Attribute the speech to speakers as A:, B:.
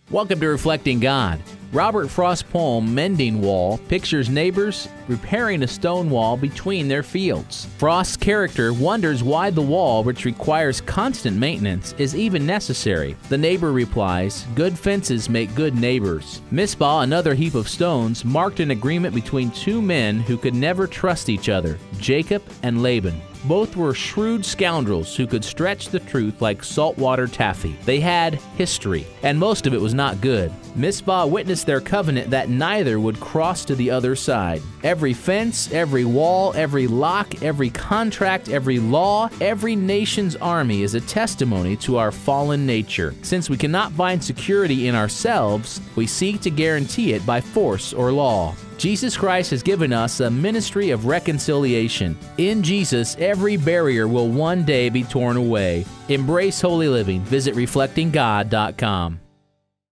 A: Welcome to Reflecting God. Robert Frost's poem, Mending Wall, pictures neighbors repairing a stone wall between their fields. Frost's character wonders why the wall, which requires constant maintenance, is even necessary. The neighbor replies, "Good fences make good neighbors." Mizpah, another heap of stones, marked an agreement between two men who could never trust each other, Jacob and Laban. Both were shrewd scoundrels who could stretch the truth like saltwater taffy. They had history, and most of it was not good. Mizpah witnessed their covenant that neither would cross to the other side. Every fence, every wall, every lock, every contract, every law, every nation's army is a testimony to our fallen nature. Since we cannot find security in ourselves, we seek to guarantee it by force or law. Jesus Christ has given us a ministry of reconciliation. In Jesus, every barrier will one day be torn away. Embrace holy living. Visit reflectinggod.com.